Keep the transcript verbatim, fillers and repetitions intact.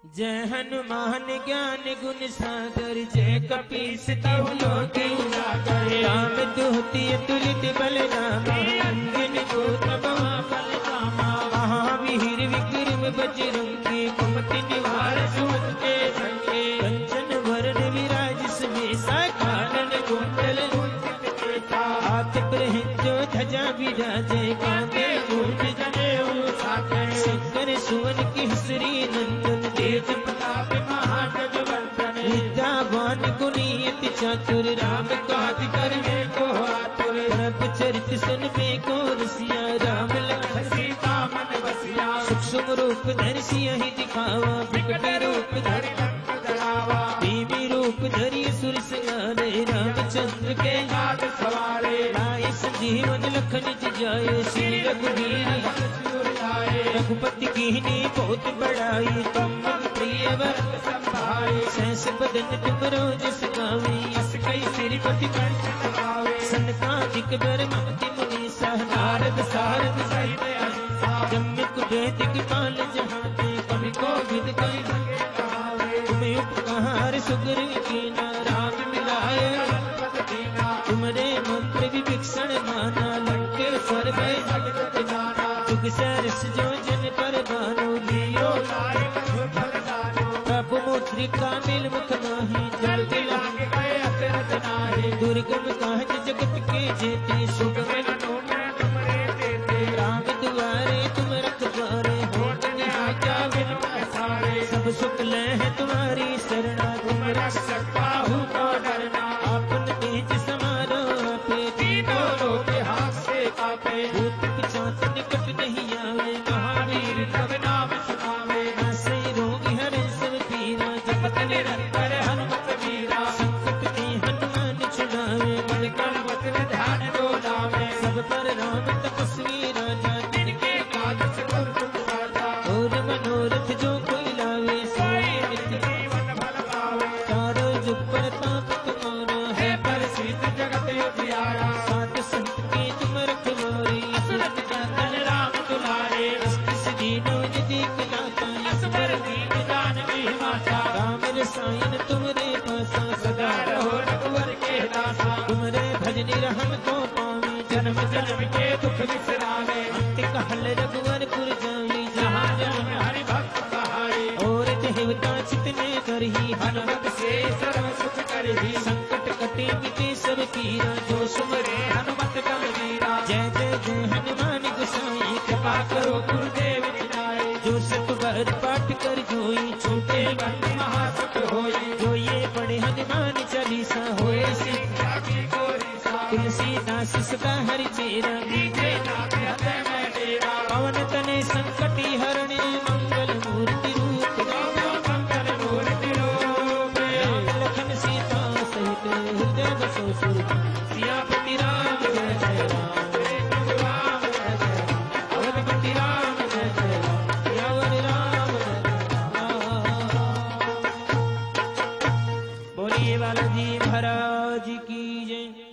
जय हनुमान ज्ञान गुण सागर, जय कपीस तिहु लोक उजागर। राम दुहति तुलित बलरामा, अंजनी पुत्र महाबल धामा। महावीर विक्रम बजरंगी, कुमति निवार सुमति के संगे। कंचन वरण विराज सुबेसा, कानन कुंडल कुंचित केसा। हाथ पहनजो ध्वजा विराजे, कांधे मूर्ति जनेऊ साजे। शंकर सुवन केसरी नंदन, तेज प्रताप महागजवंदन। विद्यावान गुणीयति चातुर, राम काज करने को आतुर। प्रभु चरित सुनबे को रसिया, राम लखन सीता मन बसिया। सूक्ष्म रूप धरि सियहि दिखावा, विकट रूप धरि लंक जरावा। भीमी रूप धरि असुर संहारे, रामचंद्र के काज सवारे। लाए संजीवन लखन जियाए, श्री रघुवीर रघुपति कीन्ही बहुत बड़ाई। तुम मम प्रिय भरत संभाई, सहस बदन तुमरो जस गावे। यस कई सिरपति कंठ लगावे, सनकादिक ब्रह्मति मुनीसा। नारद सारद सहित अहिंसा, जम्य कुबेर दिक्पाल जहाते। कवि कोविद कवि संगे कहावे, तुम्हें उपकार सुग्रीव कीना। राम मिलाए रघुपति दीना, तुमरे मंत्र विभीषण माना। लंकेश्वर भय जगत जाना, जुग सहर्ष जो जन पर भानु। लियो नायक फल दानो, प्रभु मुद्रिका मिल मुख माही। जल दिलांग गए अतरत नाहि, दुर्गम काज जगत के जेते। सुगम अनुग्रह तुमरे तेते, राम दुआरे तुम रखवारे। होत न आज्ञा बिनु पैसारे, सब सुख लह तुम्हारी शरणा। तुम रक्षक काहू को डरना, आपन तेज समारो आपे। तीनों लोक हाथ से कापे, भूत पिशाच निकट नहीं आवे। महावीर तब नाम सुनावे, नासे रोग हरे सब पीरा। जपत निरंतर हनुमत वीरा, संकट के हनुमान छुड़ावे। मन क्रम वचन ध्यान जो लावे, सब पर राम तपस्वी राजा। जिनके काज सकल तुम साजा, और मनोरथ जो कोई लावे। सोई नित्य जीवन फल पावे, चारों जुग प्रताप तुम्हारा। है प्रसिद्ध जगत उजियारा, साथ संत के तुम रखवारे। असुरत जातन राम दुलारे, अष्ट दीनों यदि कलाता। असवर दीन जानवी माता, राम रसायन तुमरे पासा। सदा रहो रघुवर के दासा, तुमरे भजन रहम को पावे। जन्म जन्म के दुख बिसरावे, अंत कहल रघुवरपुर जाई। जहाँ जन्म हरि भक्त कहाई, और देवता चितने करही। हनुमत से सर्व सुख करही, संकट कटे मिटे सब पीरा। जो सुमरे हनुमत बलवीरा, जय जय जय हनुमान गोसाई। कृपा करो गुरुदेव नाय, जो सत बार पाठ कर जोई। छूटे बंद महासुख होई, जो ये पढ़े हनुमान चालीसा। होए सीता की गोरीसा, तुलसीदास सदा हरि चेरा। नीचे नाथ हृदय में डेरा, पवन तने संकटी हरणे। मंगल मूर्ति रूप, मंगल मूर्ति रूप। राम लखन सीता सहित हृदय बसो सुर।